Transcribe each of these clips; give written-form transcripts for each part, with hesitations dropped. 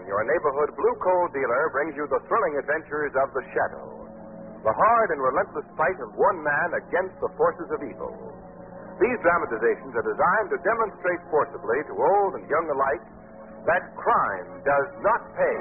your neighborhood blue coal dealer brings you the thrilling adventures of the Shadow, the hard and relentless fight of one man against the forces of evil. These dramatizations are designed to demonstrate forcibly to old and young alike that crime does not pay.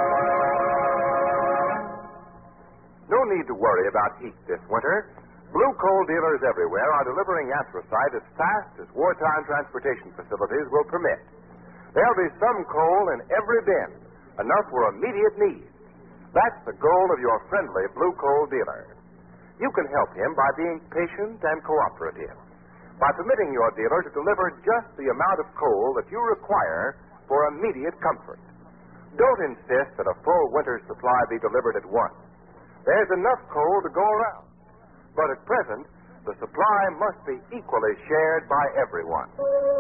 No need to worry about heat this winter. Blue coal dealers everywhere are delivering anthracite as fast as wartime transportation facilities will permit. There'll be some coal in every bin, enough for immediate need. That's the goal of your friendly blue coal dealer. You can help him by being patient and cooperative, by permitting your dealer to deliver just the amount of coal that you require for immediate comfort. Don't insist that a full winter supply be delivered at once. There's enough coal to go around. But at present, the supply must be equally shared by everyone.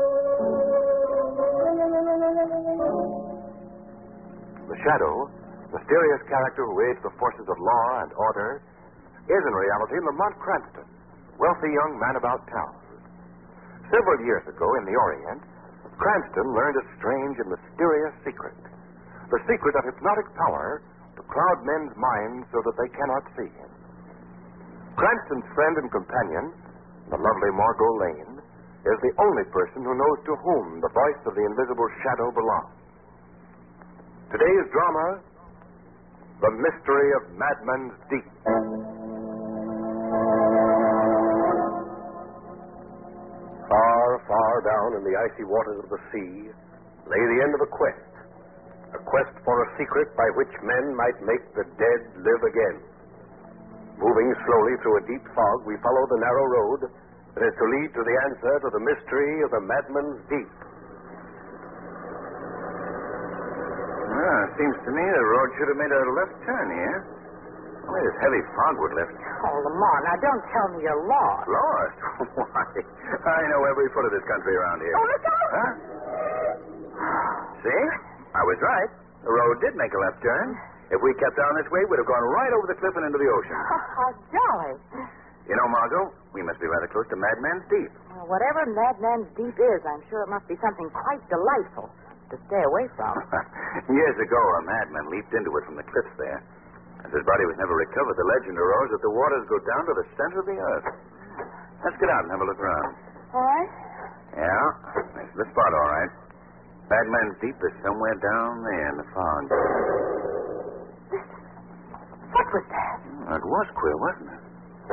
The Shadow, mysterious character who aids the forces of law and order, is in reality Lamont Cranston, wealthy young man about town. Several years ago in the Orient, Cranston learned a strange and mysterious secret. The secret of hypnotic power to cloud men's minds so that they cannot see him. Cranston's friend and companion, the lovely Margot Lane, is the only person who knows to whom the voice of the invisible Shadow belongs. Today's drama, The Mystery of Madman's Deep. Far, far down in the icy waters of the sea lay the end of a quest for a secret by which men might make the dead live again. Moving slowly through a deep fog, we follow the narrow road that is to lead to the answer to the mystery of the Madman's Deep. It seems to me the road should have made a left turn here. Only this heavy fog would lift. Oh, Lamont, now don't tell me you're lost. Lost? Why? I know every foot of this country around here. Oh, look out! Huh? See? I was right. The road did make a left turn. If we kept down this way, we'd have gone right over the cliff and into the ocean. How jolly. You know, Margot, we must be rather close to Madman's Deep. Well, whatever Madman's Deep is, I'm sure it must be something quite delightful to stay away from. Years ago, a madman leaped into it from the cliffs there. As his body was never recovered, the legend arose that the waters go down to the center of the earth. Let's get out and have a look around. All right. Yeah, this is the spot, all right. Madman's Deep is somewhere down there in the fog. What was that? It was queer, wasn't it?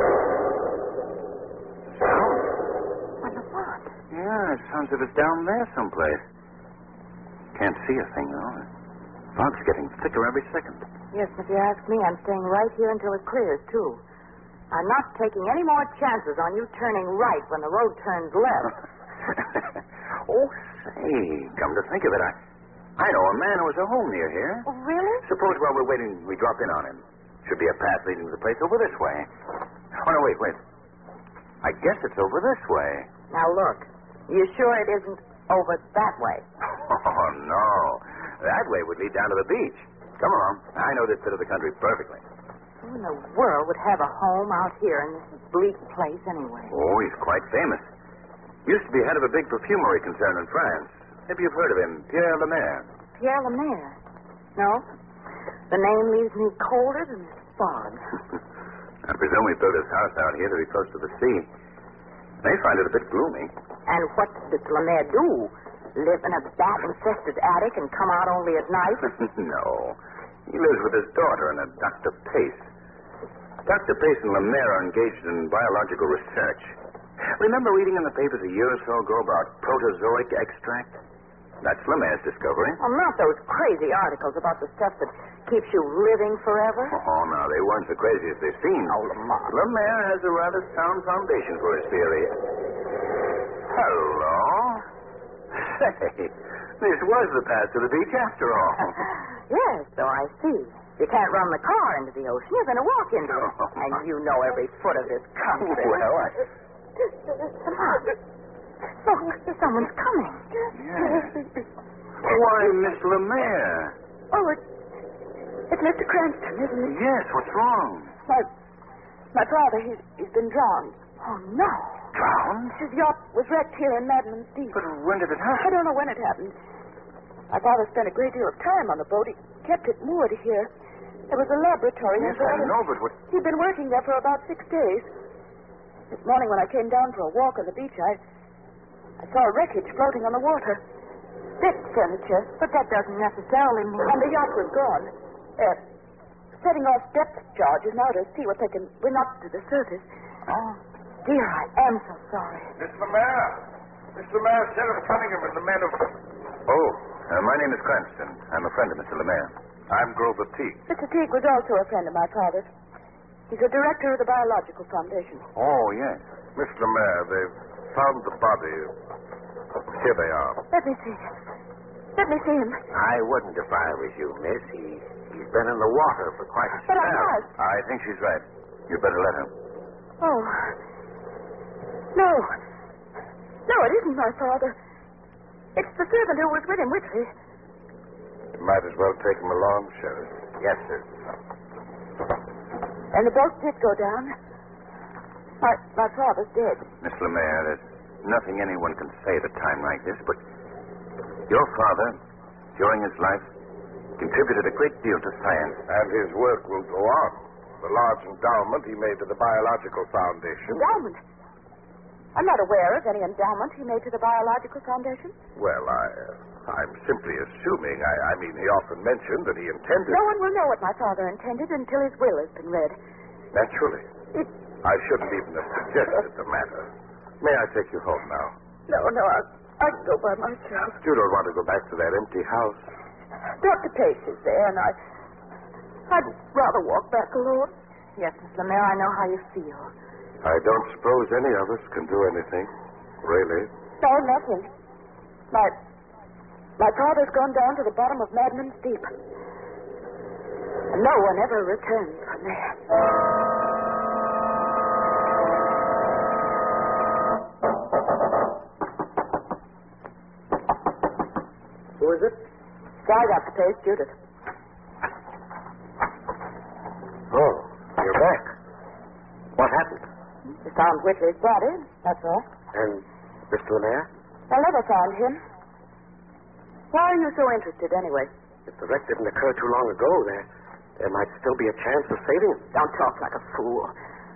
What the what? Yeah, it sounds as if it's down there someplace. Can't see a thing, though. The fog's getting thicker every second. Yes, if you ask me, I'm staying right here until it clears, too. I'm not taking any more chances on you turning right when the road turns left. Oh, say, come to think of it, I know a man who has a home near here. Oh, really? Suppose while we're waiting, we drop in on him. Should be a path leading to the place over this way. Oh, no, wait. I guess it's over this way. Now, look. You sure it isn't over that way? Oh, no. That way would lead down to the beach. Come along. I know this bit of the country perfectly. Who in the world would have a home out here in this bleak place anyway? Oh, he's quite famous. Used to be head of a big perfumery concern in France. Maybe you've heard of him, Pierre Lemaire. Pierre Lemaire? No. The name leaves me colder than this fog. I presume he built his house out here to be close to the sea. They find it a bit gloomy. And what does Lemaire do? Live in a bat-infested attic and come out only at night? No. He lives with his daughter and a Dr. Pace. Dr. Pace and Lemaire are engaged in biological research. Remember reading in the papers a year or so ago about protozoic extract? That's Lemaire's discovery. Well, not those crazy articles about the stuff that keeps you living forever. Oh, no, they weren't so crazy as they seemed. Oh, Lamont. Lemaire has a rather sound foundation for his theory. Hello. Say, this was the path to the beach after all. Yes, so I see. You can't run the car into the ocean. You're going to walk into it. And you know every foot of this country. Well, Look, someone's coming. Yes. Why, Miss Lemaire. Oh, it's Mr. Cranston, isn't it? Yes, what's wrong? My father, he's been drowned. Oh, no. Drowned? His yacht was wrecked here in Madman's Deep. But when did it happen? I don't know when it happened. My father spent a great deal of time on the boat. He kept it moored here. There was a laboratory Yes, on board. I know, but what... He'd been working there for about 6 days. This morning when I came down for a walk on the beach, I saw wreckage floating on the water. Deck furniture. But that doesn't necessarily mean... And the yacht was gone. Setting off depth charges now to see what they can bring up to the surface. Oh, dear, I am so sorry. Miss Lemaire. Miss Lemaire, Sheriff Cunningham and the men of... Oh, my name is Cranston. I'm a friend of Mr. Lemaire. I'm Grover Teague. Mr. Teague was also a friend of my father's. He's a director of the Biological Foundation. Oh, yes. Miss Lemaire, they've found the body. Here they are. Let me see. Let me see him. I wouldn't if I was you, miss. He's been in the water for quite a But I spell. must. I think she's right. You better let her. Oh. No. No, it isn't my father. It's the servant who was with him, Whitley. You might as well take him along, Sheriff. Yes, sir. And the boat did go down. My father's dead. Miss Lemaire, there's nothing anyone can say at a time like this, but your father, during his life, contributed a great deal to science. And his work will go on. The large endowment he made to the Biological Foundation. Endowment? I'm not aware of any endowment he made to the Biological Foundation. Well, I'm simply assuming. I mean, he often mentioned that he intended... No one will know what my father intended until his will has been read. Naturally. I shouldn't even have suggested the matter. May I take you home now? No, I can go by myself. You don't want to go back to that empty house? Dr. Pace is there, and I'd rather walk back alone. Yes, Miss Lemaire, I know how you feel. I don't suppose any of us can do anything. Really? No, nothing. My father's gone down to the bottom of Madman's Deep. And no one ever returns from there. Who is it? Sorry, Dr. Pace, Judith. Oh, you're back. What happened? We found Whitley's body, that's all. And Mr. Lemaire? I never found him. Why are you so interested, anyway? If the wreck didn't occur too long ago, there might still be a chance of saving him. Don't talk like a fool.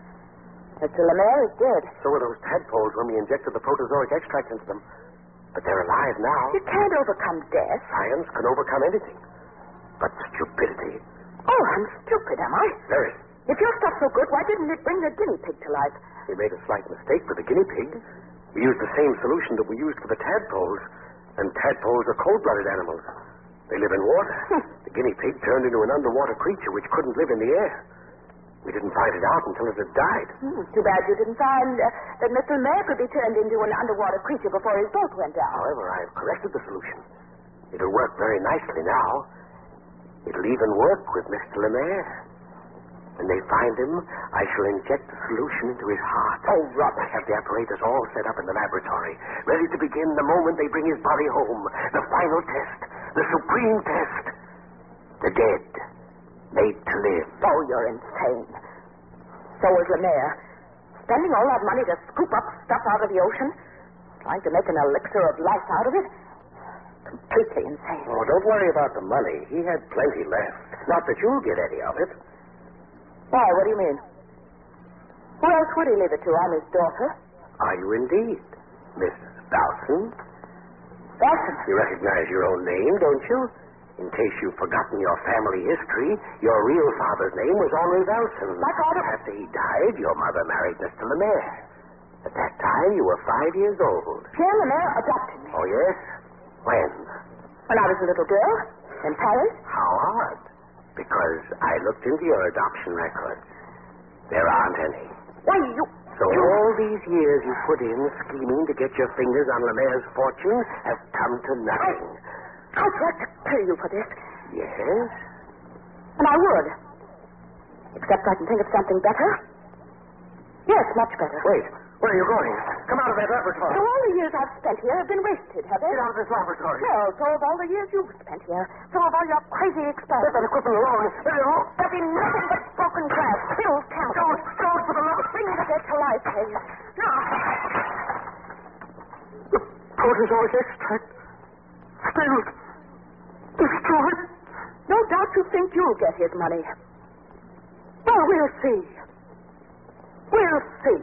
Mr. Lemaire is dead. So were those tadpoles when we injected the protozoic extract into them. But they're alive now. You can't overcome death. Science can overcome anything. But stupidity. Oh, I'm stupid, am I? Very. If your stuff's so good, why didn't it bring the guinea pig to life? We made a slight mistake with the guinea pig. We used the same solution that we used for the tadpoles. And tadpoles are cold-blooded animals. They live in water. The guinea pig turned into an underwater creature which couldn't live in the air. We didn't find it out until it had died. Too bad you didn't find that Mr. Lemaire could be turned into an underwater creature before his boat went down. However, I've corrected the solution. It'll work very nicely now. It'll even work with Mr. Lemaire. When they find him, I shall inject the solution into his heart. Oh, rubbish. I have the apparatus all set up in the laboratory, ready to begin the moment they bring his body home. The final test. The supreme test. The dead. Made to live. Oh, you're insane. So was Lemaire. Spending all that money to scoop up stuff out of the ocean, trying to make an elixir of life out of it. Completely insane. Oh, don't worry about the money. He had plenty left. Not that you'll get any of it. Why, what do you mean? Who else would he leave it to? I'm his daughter. Are you indeed, Miss Dawson? Dawson? You recognize your own name, don't you? In case you've forgotten your family history, your real father's name was Henri Velson. My father... After he died, your mother married Mr. Lemaire. At that time, you were 5 years old. Pierre Lemaire adopted me. Oh, yes? When? When I was a little girl. In Paris. How odd. Because I looked into your adoption records. There aren't any. Why, you... So all these years you put in scheming to get your fingers on Lemaire's fortune have come to nothing. I'd like to kill you for this. Yes? And I would. Except I can think of something better. Yes, much better. Wait. Where are you going? Come out of that laboratory. So all the years I've spent here have been wasted, have they? Get out of this laboratory. No, so have all the years you've spent here. So have all your crazy Let experiments. that equipment alone. There'll be nothing but broken glass, filled chemicals. Don't, for the love of... Bring the dead to life, please. No. The protozoic extract. Spilled. doubt you think you'll get his money. Well, we'll see. We'll see.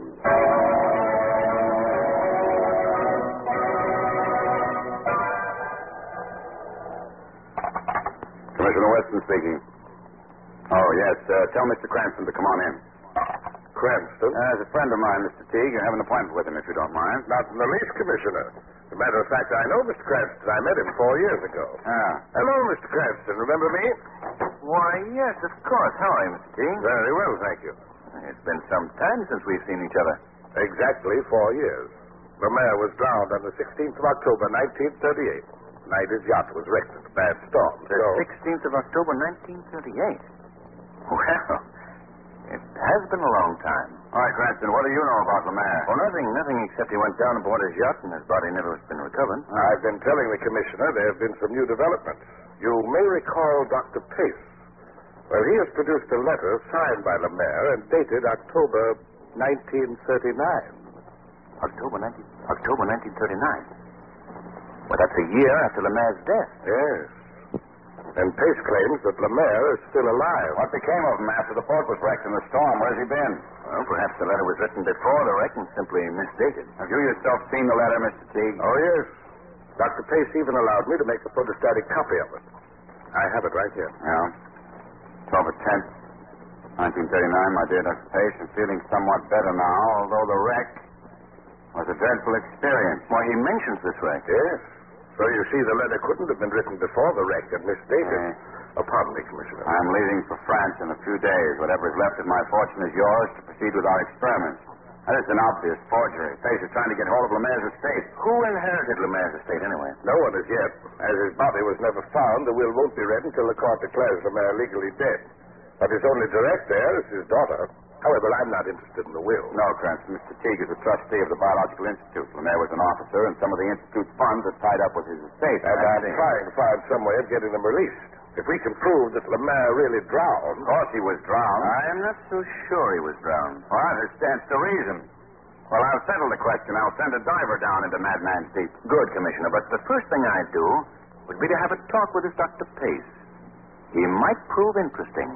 Commissioner Weston speaking. Oh, yes. Tell Mr. Cranston to come on in. Cranston? As a friend of mine, Mr. Teague. I have an appointment with him, if you don't mind. Not in the least, Commissioner. As a matter of fact, I know Mr. Cranston. I met him 4 years ago. Ah. Hello, Mr. Cranston. Remember me? Why, yes, of course. How are you, Mr. Teague? Very well, thank you. It's been some time since we've seen each other. Exactly 4 years. Lemaire was drowned on the 16th of October, 1938. The night his yacht was wrecked in a bad storm. The 16th of October, 1938. Well, it has been a long time. All right, Cranston, what do you know about Lemaire? Well, nothing except he went down aboard his yacht and his body never has been recovered. I've been telling the Commissioner there have been some new developments. You may recall Dr. Pace. Well, he has produced a letter signed by Lemaire and dated October 1939. October 1939? Well, that's a year after Lemaire's death. Yes. And Pace claims that Lemaire is still alive. What became of him after the boat was wrecked in the storm? Where's he been? Well, perhaps the letter was written before the wreck and simply misdated. Have you yourself seen the letter, Mr. Teague? Oh, yes. Dr. Pace even allowed me to make a photostatic copy of it. I have it right here. Yeah. October 10th, 1939, my dear Dr. Pace. I'm feeling somewhat better now, although the wreck was a dreadful experience. Why, he mentions this wreck. Yes. So you see, the letter couldn't have been written before the wreck and misdated. Pardon me, Commissioner. I'm leaving for France in a few days. Whatever is left of my fortune is yours to proceed with our experiments. That is an obvious forgery. Pace is trying to get hold of Lemaire's estate. Who inherited Lemaire's estate, anyway? No one as yet. As his body was never found, the will won't be read until the court declares Lemaire legally dead. But his only direct heir is his daughter. However, I'm not interested in the will. No, Cranston. Mr. Teague is a trustee of the Biological Institute. Lemaire was an officer, and some of the Institute's funds are tied up with his estate. And I'm trying to find some way of getting them released. If we can prove that Lemaire really drowned... Of course he was drowned. I'm not so sure he was drowned. Well, that stands to reason. Well, I'll settle the question. I'll send a diver down into Madman's Deep. Good, Commissioner. But the first thing I'd do would be to have a talk with this Dr. Pace. He might prove interesting.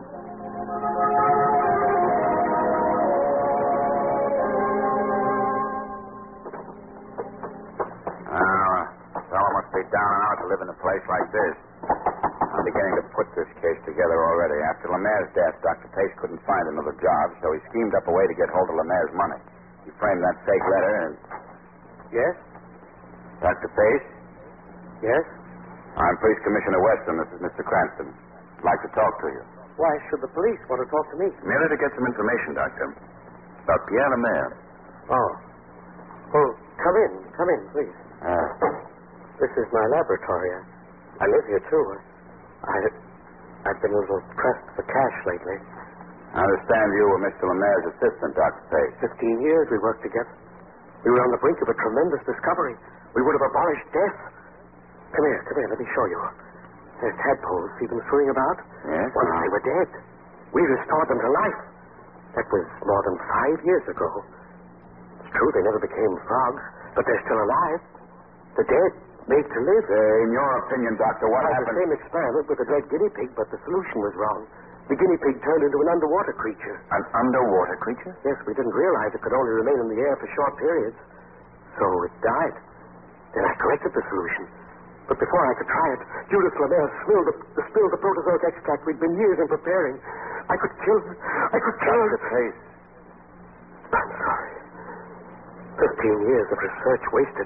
A fellow must be down and out to live in a place like this. I'm beginning to put this case together already. After Lemaire's death, Dr. Pace couldn't find another job, so he schemed up a way to get hold of Lemaire's money. He framed that fake letter and... Yes? Dr. Pace? Yes? I'm Police Commissioner Weston. This is Mr. Cranston. I'd like to talk to you. Why should the police want to talk to me? Merely to get some information, Doctor. About Pierre Lemaire. Oh. Oh, come in, please. This is my laboratory. I live here, too. I've been a little pressed for cash lately. I understand you were Mr. Lemaire's assistant, Dr. Pace. 15 years we worked together. We were on the brink of a tremendous discovery. We would have abolished death. Come here, let me show you. There's tadpoles. See them swimming about? Yes? Once they were dead. We restored them to life. That was more than 5 years ago. It's true they never became frogs, but they're still alive. The dead, made to live. In your opinion, Doctor, what happened? The same experiment with the dead guinea pig, but the solution was wrong. The guinea pig turned into an underwater creature. An underwater creature? Yes, we didn't realize it could only remain in the air for short periods. So it died. Then I corrected the solution. But before I could try it, Judith Lemaire spilled the protozoic extract we'd been years in preparing. I could kill her. Dr. Pace. I'm sorry. 15 years of research wasted.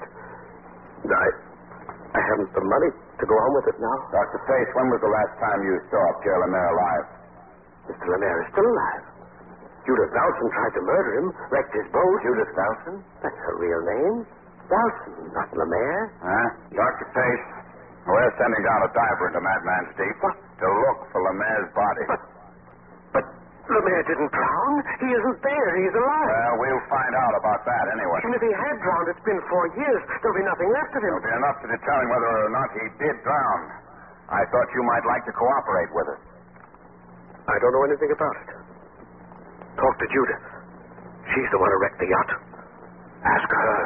I haven't the money to go on with it now. Dr. Pace, when was the last time you saw Pierre Lemaire alive? Mr. Lemaire is still alive. Judith Dowson tried to murder him, wrecked his boat. Judith Dowson? That's her real name. Dowson, not Lemaire. Huh? Dr. Pace, we're sending down a diver into Madman's Deep to look for Lemaire's body. But Lemaire didn't drown. He isn't there. He's alive. Well, we'll find out about that anyway. Even if he had drowned, it's been 4 years. There'll be nothing left of him. There'll be enough to determine whether or not he did drown. I thought you might like to cooperate with us. I don't know anything about it. Talk to Judith. She's the one who wrecked the yacht. Ask her.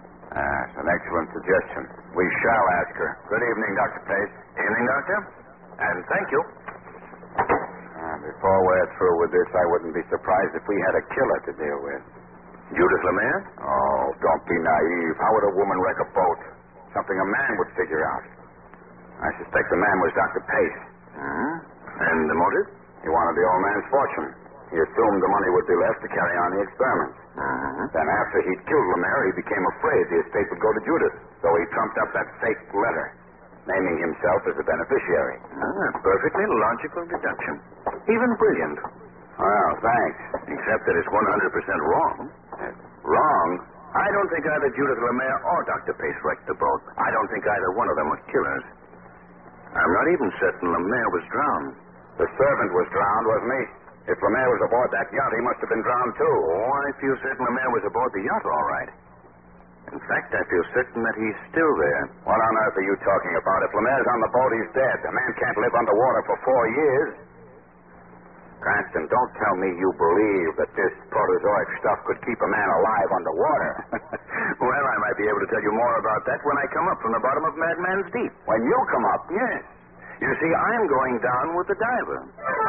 That's an excellent suggestion. We shall ask her. Good evening, Dr. Pace. Evening, Doctor. And thank you. Before we're through with this, I wouldn't be surprised if we had a killer to deal with. Judith Lemaire? Oh, don't be naive. How would a woman wreck a boat? Something a man would figure out. I suspect the man was Dr. Pace. And the motive? He wanted the old man's fortune. He assumed the money would be left to carry on the experiments. Then after he'd killed Lemaire, he became afraid the estate would go to Judith. So he trumped up that fake letter, naming himself as the beneficiary. Perfectly logical deduction. Even brilliant. Well, thanks. Except that it's 100% wrong. Wrong? I don't think either Judith Lemaire or Dr. Pace wrecked the boat. I don't think either one of them were killers. I'm not even certain Lemaire was drowned. The servant was drowned, wasn't he? If Lemaire was aboard that yacht, he must have been drowned, too. Oh, I feel certain Lemaire was aboard the yacht, all right. In fact, I feel certain that he's still there. What on earth are you talking about? If Lemaire's on the boat, he's dead. A man can't live underwater for 4 years. Cranston, don't tell me you believe that this protozoic stuff could keep a man alive underwater. Well, I might be able to tell you more about that when I come up from the bottom of Madman's Deep. When you come up? Yes. You see, I'm going down with the diver.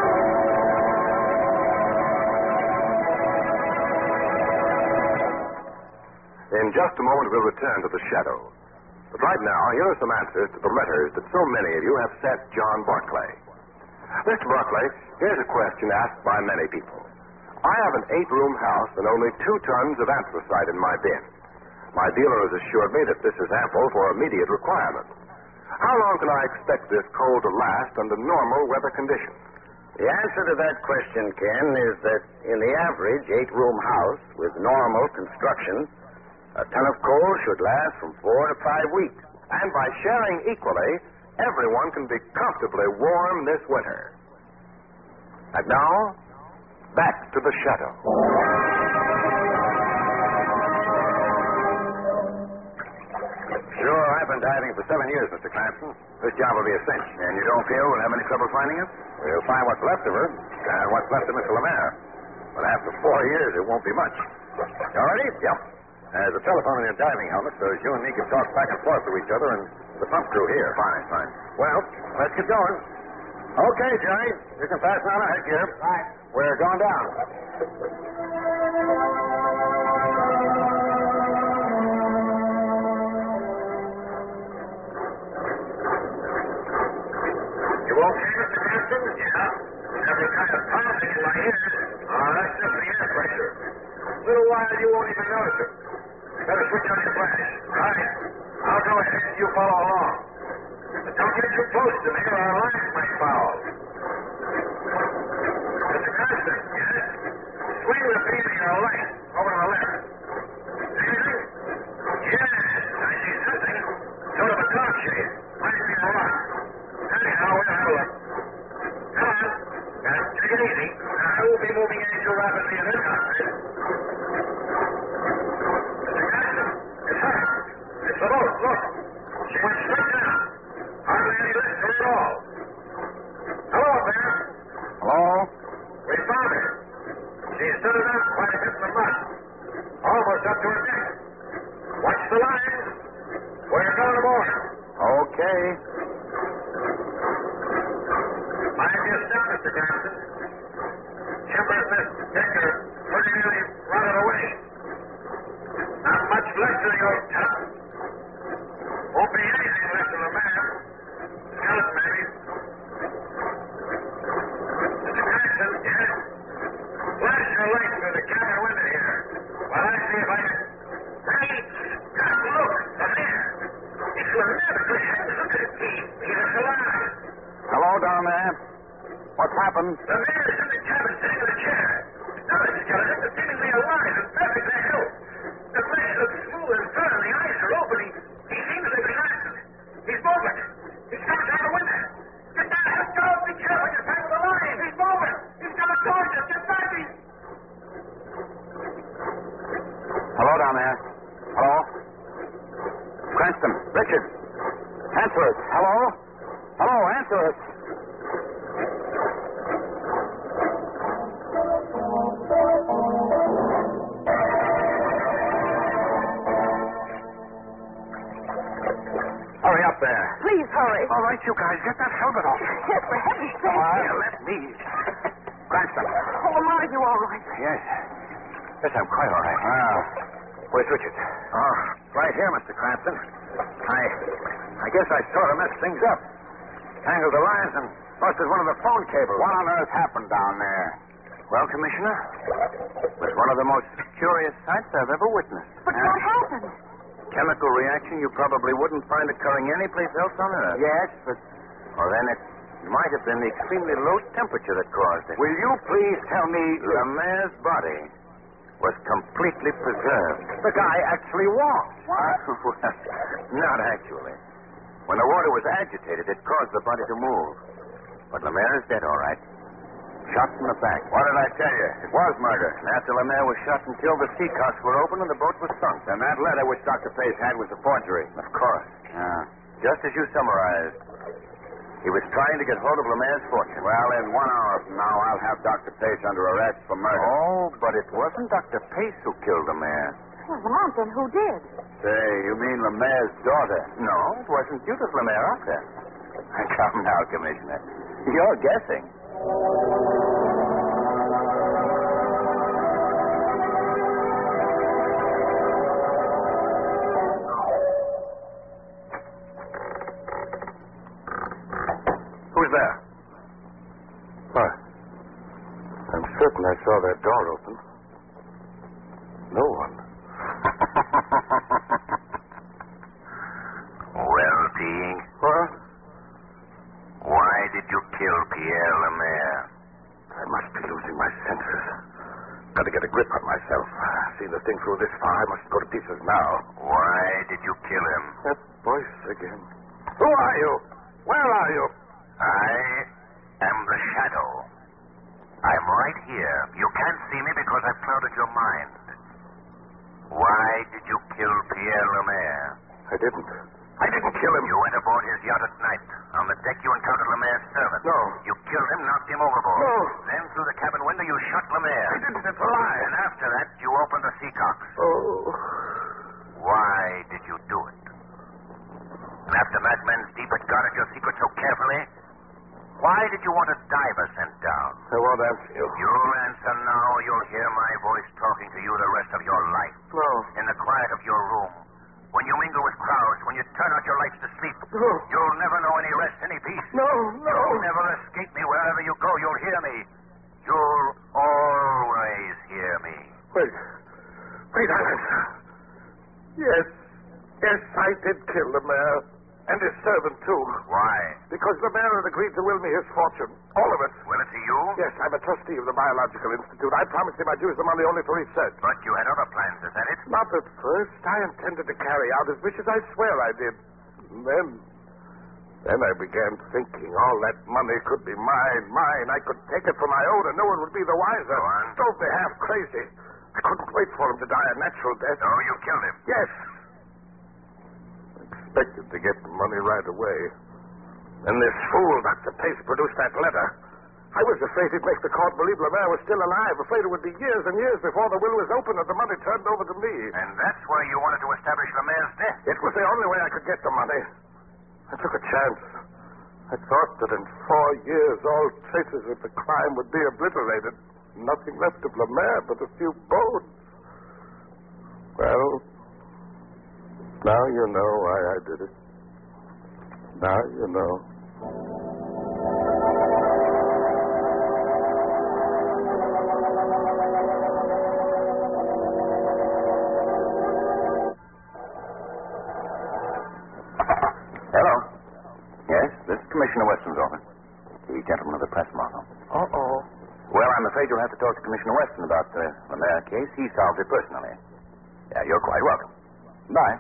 In just a moment, we'll return to the shadow. But right now, here are some answers to the letters that so many of you have sent John Barclay. Mr. Barclay, here's a question asked by many people. I have an 8-room house and only 2 tons of anthracite in my bin. My dealer has assured me that this is ample for immediate requirement. How long can I expect this coal to last under normal weather conditions? The answer to that question, Ken, is that in the average 8-room house with normal construction, a ton of coal should last from 4 to 5 weeks. And by sharing equally, everyone can be comfortably warm this winter. And now, back to the shadow. Sure, I've been diving for 7 years, Mr. Cranston. This job will be a cinch. And you don't feel we'll have any trouble finding it? We'll find what's left of her and what's left of Mr. Lemaire. But after 4 years, it won't be much. You all ready? Yep. There's a telephone in your diving helmet so you and me can talk back and forth to each other and the pump crew here. Fine. Well, let's get going. Okay, Johnny. You can fasten on a headgear. Right. We're going down. You okay, Mr. Cranston? Yeah. Every kind of pounding in my ears. That's just the air pressure. A little while you won't even notice it. Better switch on your flash. All right. I'll go ahead. You follow along. But don't get too close to me or our lines might foul. Mr. Cranston, yes? Swing the beam of your light over to the left. Anything? Yes, I see something. Sort of a dark shade. Might be a rock. Anyhow, we'll have a look. Come on. Now, take it easy. I won't be moving any too rapidly in this outfit. It's her. It's the boat. Look. She went straight down. Hardly any lift to it at all. Hello up there. Hello? We found her. She stood it out quite a bit in the mud. Almost up to her neck. Watch the lines. We're going aboard. Okay. Mind your step, Mr. Cranston. Timbers in this deck are pretty nearly rotted away. Not much left of the old tub. Won't be anything left of the man. Skeleton, maybe. Mr. Cranston, yes? Flash your light through the cabin window here. While I see if I can... Great Scott, look! Up there! It's Lemaire, for heaven's look at it. He's alive. Hello down there. What's happened? Lemaire is in the cabin sitting in a chair. Another skeleton is seemingly alive and perfectly healthy. The flesh looks smooth and firm. The eyes are open. He seems to be relaxed. He's moving. He's coming down the window. Get down. Let go. Be careful. You're tangled the line. He's moving. He's coming towards us. Get back. Hello down there. Hello? Cranston. Richard. Answer us. Hello? Hello, answer us. Hurry up there. Please hurry. All right, you guys, get that helmet off. Yes, Here, let me. Cranston. Oh, Lamar, are you all right? Yes. Yes, I'm quite all right. Where's Richard? Oh, right here, Mr. Cranston. I guess I sort of messed things up. Tangled the lines and busted one of the phone cables. What on earth happened down there? Well, Commissioner, it was one of the most curious sights I've ever witnessed. But what happened? Chemical reaction you probably wouldn't find occurring anyplace else on Earth. Yes, but Well, then it might have been the extremely low temperature that caused it. will you please tell me... Lemaire's body was completely preserved. The guy actually walked. Well, not actually. When the water was agitated, it caused the body to move. But Lemaire is dead, all right. Shot in the back. What did I tell you? It was murder. And after Lemaire was shot and killed, the sea cocks were open and the boat was sunk. And that letter which Dr. Pace had was a forgery. Of course. Just as you summarized. He was trying to get hold of Lemaire's fortune. Well, in 1 hour from now, I'll have Dr. Pace under arrest for murder. Oh, but it wasn't Dr. Pace who killed Lemaire. Well, Lamont, then who did? Say, you mean Lemaire's daughter? No, it wasn't Judith Lemaire either. Come now, Commissioner. You're guessing. Who's there? What? I'm certain I saw that door open. No one. Well, Teague, What? why did you kill Pierre Lemaire? I must be losing my senses. Got to get a grip on myself. Seen the thing through this far. I must go to pieces now. Why did you kill him? That voice again. Who are you? Where are you? I am the Shadow. I'm right here. You can't see me because I've clouded your mind. Why did you kill Pierre Lemaire? I didn't. I didn't kill him. You went aboard his yacht at night. On the deck, you encountered Lemaire's servant. No. You killed him, knocked him overboard. No. Then, through the cabin window, you shot Lemaire. I didn't. It's a lie. And after that, you opened the Seacocks. Oh. Why did you do it? And after Madmen's Deep had guarded your secret so carefully, why did you want a diver sent down? I won't answer you. You'll answer now. You'll hear my voice talking to you the rest of your life. No. In the quiet of your room. When you mingle with crowds, when you turn out your lights to sleep. No. You'll never know any rest, any peace. No. You'll never escape me. Wherever you go, you'll hear me. You'll always hear me. Wait. I'll answer. Yes. Yes, I did kill the mayor. And his servant, too. Why? Because the mayor had agreed to will me his fortune. All of it. Will it to you? Yes, I'm a trustee of the Biological Institute. I promised him I'd use the money only for research. But you had other plans, is that it? Not at first. I intended to carry out his wishes. I swear I did. And then I began thinking all that money could be mine. I could take it for my own and no one would be the wiser. Go on. Drove me half crazy. I couldn't wait for him to die a natural death. So you killed him? Yes. Expected to get the money right away. Then this fool, Dr. Pace, produced that letter. I was afraid he'd make the court believe Lemaire was still alive. Afraid it would be years and years before the will was opened and the money turned over to me. And that's why you wanted to establish Lemaire's death? It was the only way I could get the money. I took a chance. I thought that in 4 years all traces of the crime would be obliterated. Nothing left of Lemaire but a few bones. Well, now you know why I did it. Now you know. Hello. Yes, this is Commissioner Weston's office. The gentleman of the press model. Uh-oh. Well, I'm afraid you'll have to talk to Commissioner Weston about the Lemaire case. He solved it personally. Yeah, you're quite welcome. Bye.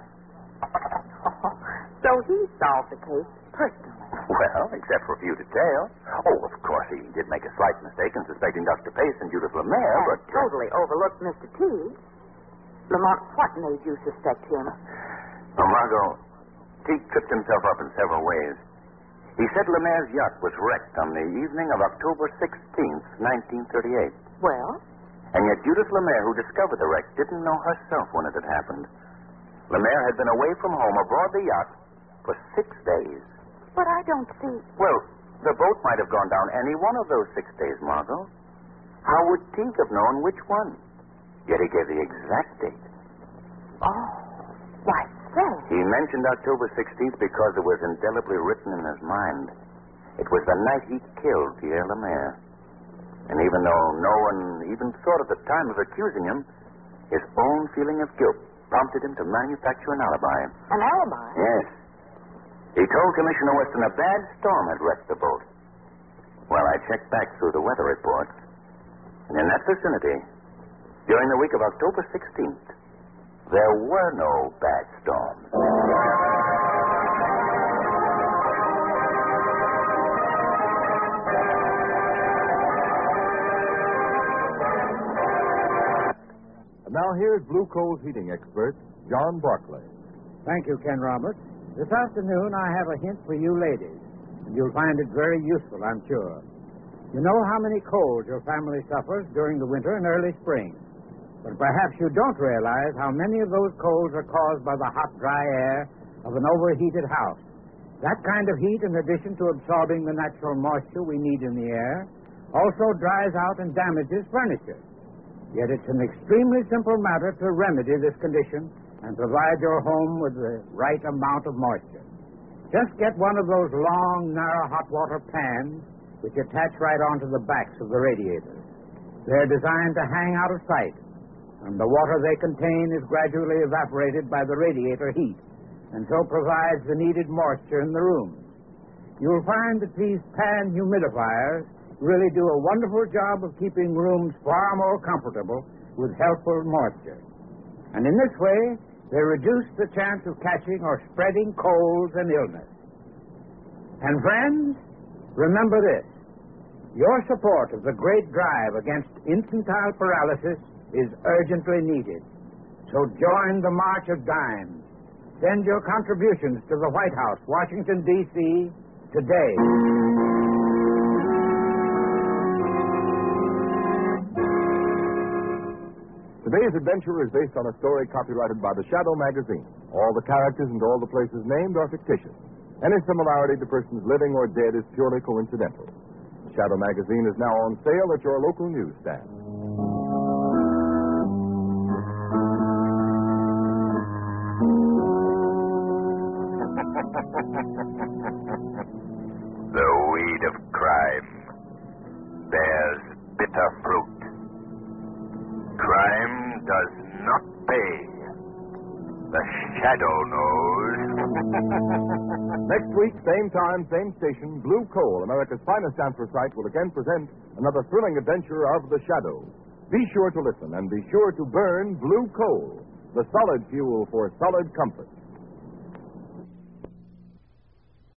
So he solved the case personally. Well, except for a few details. Oh, of course, he did make a slight mistake in suspecting Dr. Pace and Judith Lemaire, but... Totally overlooked Mr. Teague. Lamont, what made you suspect him? Oh, Margot, Teague tripped himself up in several ways. He said Lemaire's yacht was wrecked on the evening of October 16th, 1938. Well? And yet Judith Lemaire, who discovered the wreck, didn't know herself when it had happened. Lemaire had been away from home aboard the yacht for 6 days. But I don't see... Well, The boat might have gone down any one of those 6 days, Margot. How would Teague have known which one? Yet he gave the exact date. Oh, why, say. He mentioned October 16th because it was indelibly written in his mind. It was the night he killed Pierre Lemaire. And even though no one even thought at the time of accusing him, his own feeling of guilt prompted him to manufacture an alibi. An alibi? Yes. He told Commissioner Weston a bad storm had wrecked the boat. Well, I checked back through the weather reports, and in that vicinity, during the week of October 16th, there were no bad storms. And now here's Blue Coal's heating expert, John Barclay. Thank you, Ken Roberts. This afternoon I have a hint for you ladies, and you'll find it very useful, I'm sure. You know how many colds your family suffers during the winter and early spring. But perhaps you don't realize how many of those colds are caused by the hot, dry air of an overheated house. That kind of heat, in addition to absorbing the natural moisture we need in the air, also dries out and damages furniture. Yet it's an extremely simple matter to remedy this condition and provide your home with the right amount of moisture. Just get one of those long, narrow hot water pans which attach right onto the backs of the radiators. They're designed to hang out of sight, and the water they contain is gradually evaporated by the radiator heat, and so provides the needed moisture in the room. You'll find that these pan humidifiers really do a wonderful job of keeping rooms far more comfortable with helpful moisture. And in this way, they reduce the chance of catching or spreading colds and illness. And friends, remember this. Your support of the great drive against infantile paralysis is urgently needed. So join the March of Dimes. Send your contributions to the White House, Washington, D.C., today. Today's adventure is based on a story copyrighted by the Shadow magazine. All the characters and all the places named are fictitious. Any similarity to persons living or dead is purely coincidental. The Shadow magazine is now on sale at your local newsstand. The weed of crime bears bitter fruit. Crime does not pay. The Shadow knows. Next week, same time, same station, Blue Coal, America's finest anthracite, will again present another thrilling adventure of the Shadow. Be sure to listen and be sure to burn Blue Coal, the solid fuel for solid comfort.